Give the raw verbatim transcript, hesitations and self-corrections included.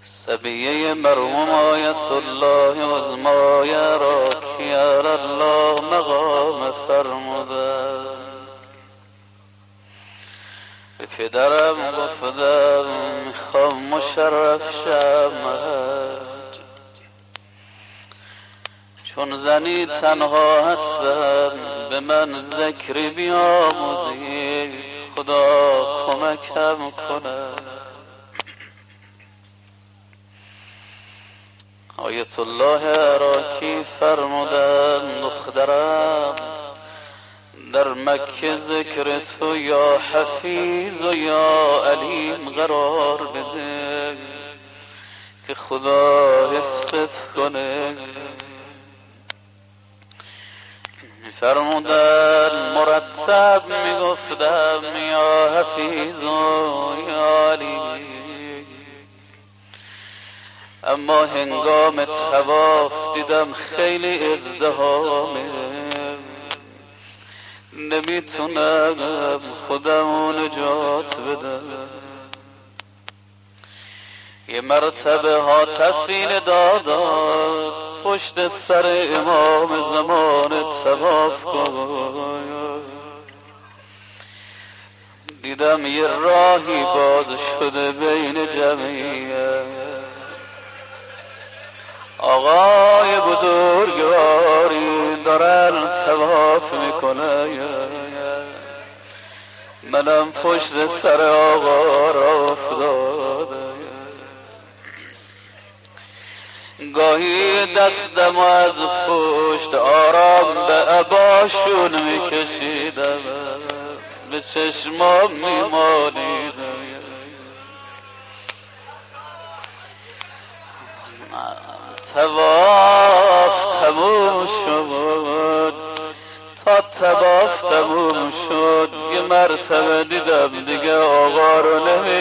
سبیه مرحوم آیت الله عظمای را که الله مقام فرمودم. به پدرم گفتم میخوام مشرف شم، چون زنی تنها هستم به من ذکری بیاموزید، خدا کمکم کنه. آیت الله عراقی فرمودن دخترم در مکه ذکر تو یا حفیظ و یا علیم قرار بده که خدا حفظت کنه. فرمودن مرتب میگفتم یا حفیظ و یا علیم، اما هنگام طواف دیدم خیلی ازدحامه، نمیتونم خودمو نجات بدم. یه مرتبه هاتفین داداد پشت سر امام زمان طواف کن، دیدم یه راهی باز شده بین جمعیت. آقای بزرگواری دارن طواف میکنه، منم پشت سر آقا را افتاده. گاهی دستم از پشت آرام به عباشون میکشیدم، به چشمام میمالیدم. طواف تموم شد، تا طواف تموم شد یه مرتبه دیدم دیگه آقا رو نمی